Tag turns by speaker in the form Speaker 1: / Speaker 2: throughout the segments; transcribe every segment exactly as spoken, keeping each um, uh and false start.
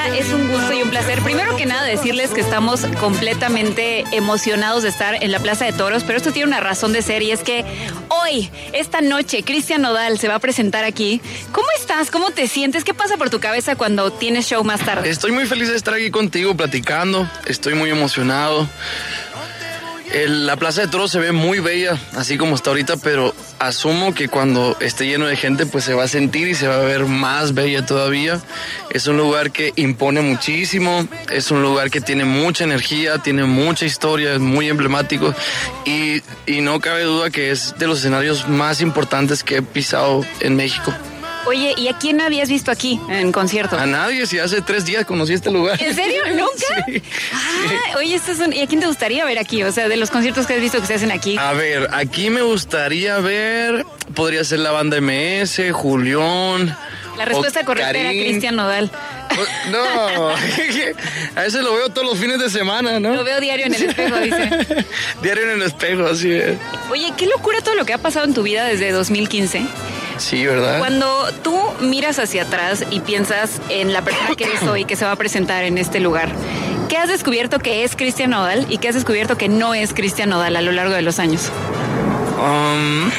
Speaker 1: es un gusto y un placer. Primero que nada, decirles que estamos completamente emocionados de estar en la Plaza de Toros, pero esto tiene una razón de ser y es que hoy, esta noche, Cristian Nodal se va a presentar aquí. ¿Cómo estás? ¿Cómo te sientes? ¿Qué pasa por tu cabeza cuando tienes show más tarde?
Speaker 2: Estoy muy feliz de estar aquí contigo platicando. Estoy muy emocionado. El, la Plaza de Toros se ve muy bella, así como está ahorita, pero asumo que cuando esté lleno de gente, pues se va a sentir y se va a ver más bella todavía. Es un lugar que impone muchísimo, es un lugar que tiene mucha energía, tiene mucha historia, es muy emblemático y, y no cabe duda que es de los escenarios más importantes que he pisado en México.
Speaker 1: Oye, ¿y a quién habías visto aquí en concierto?
Speaker 2: A nadie, si hace tres días conocí este lugar.
Speaker 1: ¿En serio? ¿Nunca?
Speaker 2: Sí.
Speaker 1: Ah,
Speaker 2: Sí.
Speaker 1: oye, esto es un... ¿y a quién te gustaría ver aquí? O sea, de los conciertos que has visto que se hacen aquí.
Speaker 2: A ver, aquí me gustaría ver, podría ser la banda M S, Julián.
Speaker 1: La respuesta correcta era Cristian Nodal.
Speaker 2: No, a ese lo veo todos los fines de semana, ¿no?
Speaker 1: Lo veo diario en el espejo, dice.
Speaker 2: Diario en el espejo, así es.
Speaker 1: Oye, qué locura todo lo que ha pasado en tu vida desde dos mil quince.
Speaker 2: Sí, ¿verdad?
Speaker 1: Cuando tú miras hacia atrás y piensas en la persona que eres hoy, que se va a presentar en este lugar, ¿qué has descubierto que es Cristian Nodal y qué has descubierto que no es Cristian Nodal a lo largo de los años?
Speaker 2: Um,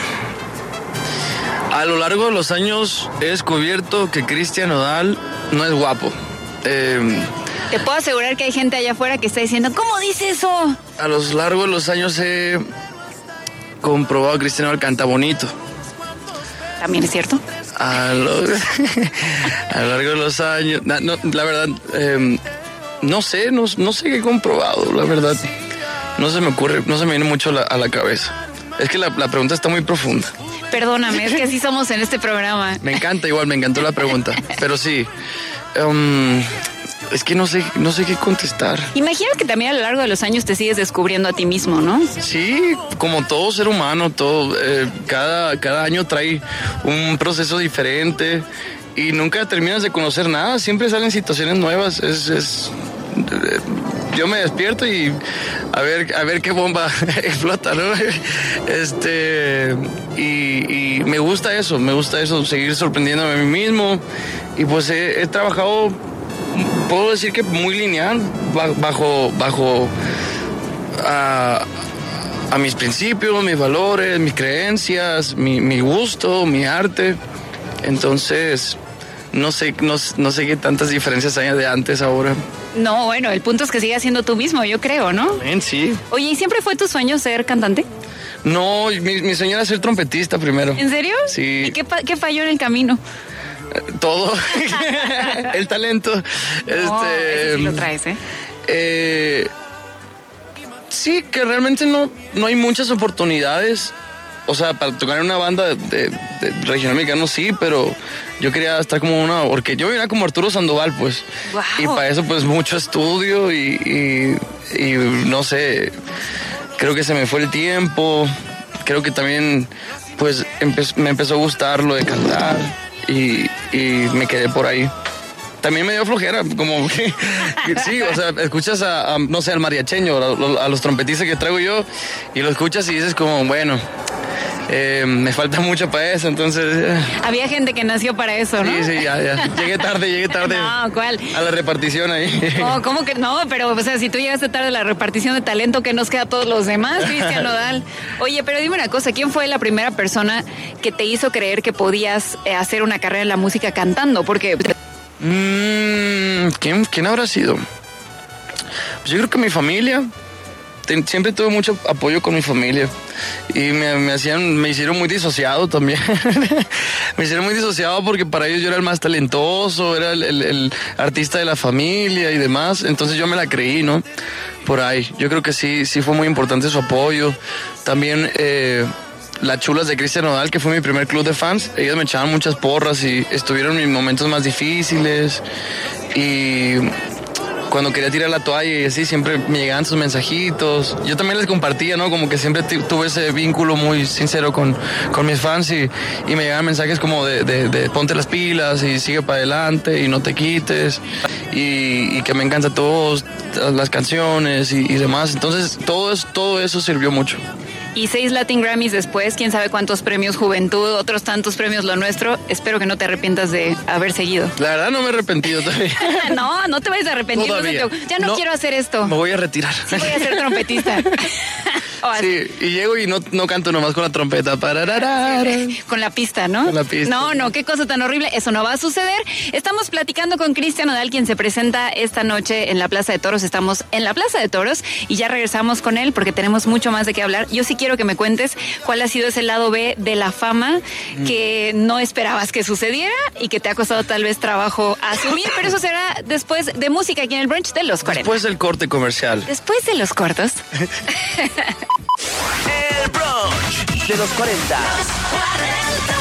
Speaker 2: a lo largo de los años he descubierto que Cristian Nodal no es guapo. Eh,
Speaker 1: Te puedo asegurar que hay gente allá afuera que está diciendo, ¿cómo dice eso?
Speaker 2: a lo largo de los años he comprobado que Cristian Nodal canta bonito.
Speaker 1: También es cierto.
Speaker 2: A lo, a lo largo de los años, no, no, la verdad, eh, no sé, no, no sé qué he comprobado, la verdad. No se me ocurre, no se me viene mucho a la, a la cabeza. Es que la, la pregunta está muy profunda.
Speaker 1: Perdóname, es que así somos en este programa.
Speaker 2: Me encanta igual, me encantó la pregunta, pero sí, um, es que no sé, no sé qué contestar.
Speaker 1: Imagino que también a lo largo de los años te sigues descubriendo a ti mismo, ¿no?
Speaker 2: Sí, como todo ser humano, todo, eh, cada, cada año trae un proceso diferente y nunca terminas de conocer nada, siempre salen situaciones nuevas, es, es eh, yo me despierto y a ver, a ver qué bomba explota, ¿no? Este, y, y me gusta eso, me gusta eso, seguir sorprendiéndome a mí mismo y pues he, he trabajado, puedo decir que muy lineal, bajo, bajo a, a mis principios, mis valores, mis creencias, mi, mi gusto, mi arte. Entonces, no sé, no, no sé qué tantas diferencias hay de antes ahora.
Speaker 1: No, bueno, el punto es que sigas siendo tú mismo, yo creo, ¿no?
Speaker 2: Bien, sí.
Speaker 1: Oye, ¿y siempre fue tu sueño ser cantante?
Speaker 2: No, mi, mi sueño era ser trompetista primero.
Speaker 1: ¿En serio?
Speaker 2: Sí.
Speaker 1: ¿Y qué, qué falló en el camino?
Speaker 2: Todo. El talento.
Speaker 1: No,
Speaker 2: este,
Speaker 1: eso sí lo traes, ¿eh?
Speaker 2: eh sí, que realmente no, no hay muchas oportunidades. O sea, para tocar en una banda de, de, de regional mexicano sí, pero yo quería estar como una... Porque yo venía como Arturo Sandoval, pues.
Speaker 1: Wow.
Speaker 2: Y para eso, pues, mucho estudio y, y, y no sé, creo que se me fue el tiempo. Creo que también, pues, empe- me empezó a gustar lo de cantar y, y me quedé por ahí. También me dio flojera, como que, que sí, o sea, escuchas a, a, no sé, al mariacheño, a, a los trompetistas que traigo yo, y lo escuchas y dices como, bueno, eh, me falta mucho para eso, entonces... Eh.
Speaker 1: Había gente que nació para eso, ¿no?
Speaker 2: Sí, sí, ya, ya. Llegué tarde, llegué tarde.
Speaker 1: No, ¿cuál?
Speaker 2: A la repartición ahí.
Speaker 1: No, ¿cómo que no? Pero, o sea, si tú llegaste tarde a la repartición de talento, ¿qué nos queda a todos los demás, Cristian Nodal? Oye, pero dime una cosa, ¿quién fue la primera persona que te hizo creer que podías eh, hacer una carrera en la música cantando? Porque...
Speaker 2: Mm, ¿quién, ¿Quién habrá sido? Pues yo creo que mi familia. Ten, siempre tuve mucho apoyo con mi familia y me, me hacían, me hicieron muy disociado también. Me hicieron muy disociado porque para ellos yo era el más talentoso, era el, el, el artista de la familia y demás. Entonces yo me la creí, ¿no? Por ahí. Yo creo que sí, sí fue muy importante su apoyo. También eh, las Chulas de Cristian Nodal, que fue mi primer club de fans. Ellos me echaban muchas porras y estuvieron en mis momentos más difíciles. Y cuando quería tirar la toalla y así, siempre me llegaban sus mensajitos. Yo también les compartía, ¿no? Como que siempre t- tuve ese vínculo muy sincero con, con mis fans y, y me llegaban mensajes como de, de, de ponte las pilas y sigue para adelante y no te quites. Y, y que me encanta todas las canciones y, y demás. Entonces, todo eso, todo eso sirvió mucho.
Speaker 1: y seis Latin Grammys después, quién sabe cuántos premios Juventud, otros tantos premios Lo Nuestro. Espero que no te arrepientas de haber seguido.
Speaker 2: La verdad no me he arrepentido todavía.
Speaker 1: No, no te vayas a arrepentir. No te, ya no, no quiero hacer esto.
Speaker 2: Me voy a retirar.
Speaker 1: Sí, voy a ser trompetista.
Speaker 2: Sí, y llego y no, no canto nomás con la trompeta.
Speaker 1: Con la pista, ¿no?
Speaker 2: Con la pista.
Speaker 1: No, no, qué cosa tan horrible. Eso no va a suceder. Estamos platicando con Cristian Nodal, quien se presenta esta noche en la Plaza de Toros. Estamos en la Plaza de Toros y ya regresamos con él porque tenemos mucho más de qué hablar. Yo sí quiero que me cuentes cuál ha sido ese lado B de la fama mm. que no esperabas que sucediera y que te ha costado tal vez trabajo asumir, pero eso será después de música aquí en el brunch de los cuarenta.
Speaker 2: Después del corte comercial.
Speaker 1: Después de los cortos.
Speaker 3: El brunch de los cuarenta.
Speaker 4: Los cuarenta.